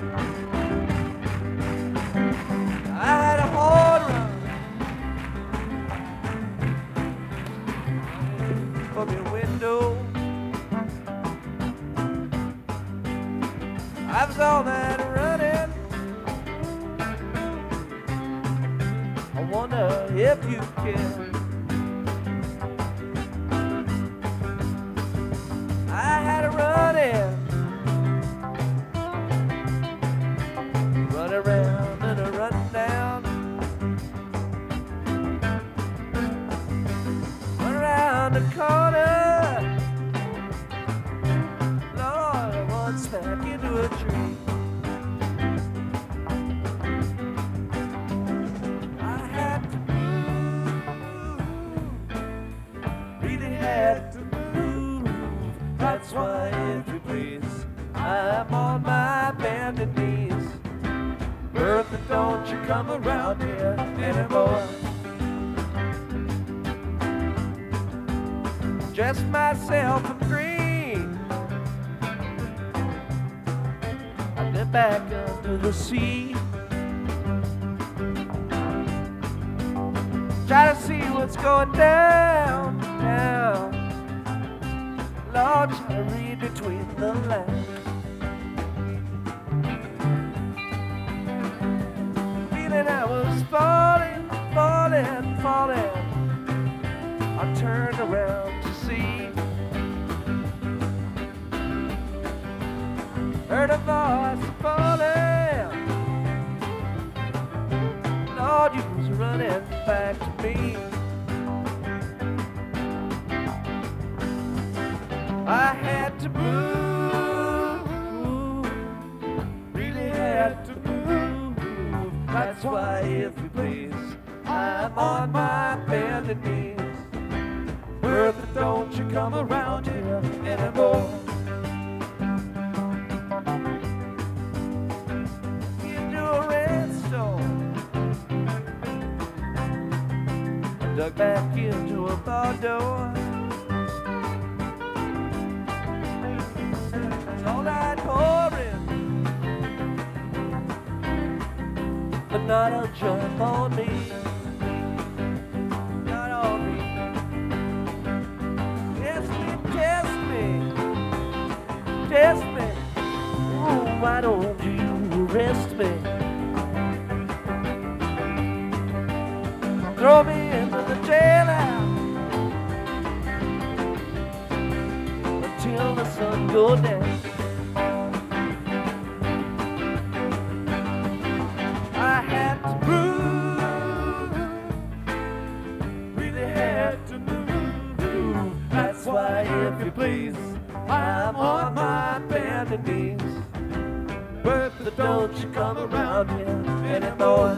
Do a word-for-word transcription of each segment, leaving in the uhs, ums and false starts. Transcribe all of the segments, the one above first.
I had a hard run from your window. I was all that running. I wonder if you can. I had a running, run around and a run down, run around the corner. Lord, I once smack into a tree. I had to move, really had to move. That's why, if you please, I'm on my bended knees. Bertha, don't you come around here anymore. Dressed myself in green, I get back under the sea. Try to see what's going down, down. Lord, try to read between the lines. Feeling I was falling, falling, falling. I turned around to see. Heard a voice falling. Lord, you was running back to me. I had to move, really had to move. That's why, if you please, I'm on my bended knees. Bertha, don't you come around here anymore. Into a rainstorm, I dug back into a bar door. All night pouring, but not a jump on me, not on me. Test me, test me, test me. Oh, why don't you arrest me? Throw me into the jailhouse until the sun goes down. I had to move, really had to move. That's why, if you please, I'm on my bended knees. Bertha, don't you come around here anymore.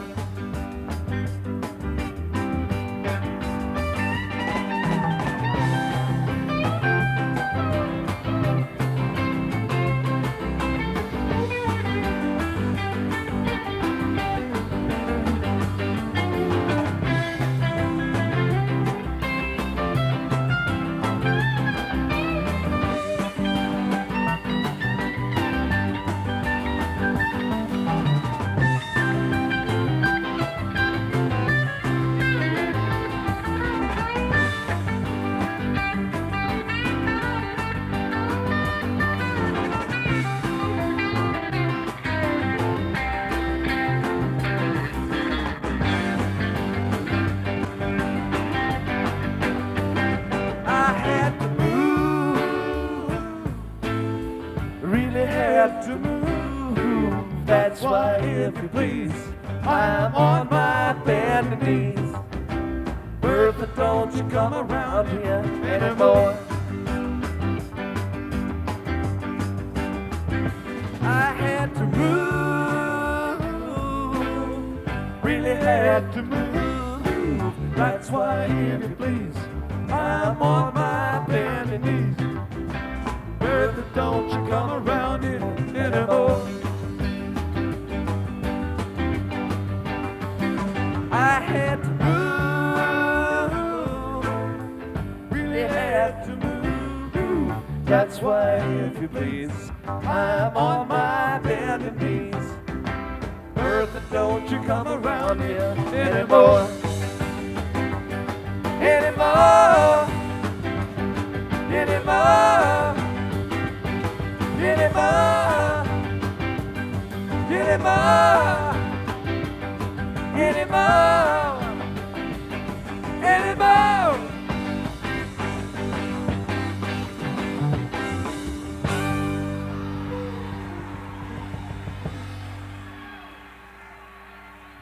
To move. That's why, if you please, I'm on my bended knees. Bertha, don't you come around here anymore. I had to move, really had to move. That's why, if you please, I'm on my bended knees. Bertha, don't you come around here anymore. I had to move, really had to move. That's why, if you please, I'm on my bended knees. Bertha, don't you come around here anymore. Anymore. Anymore. Anymore. Anymore. Anymore.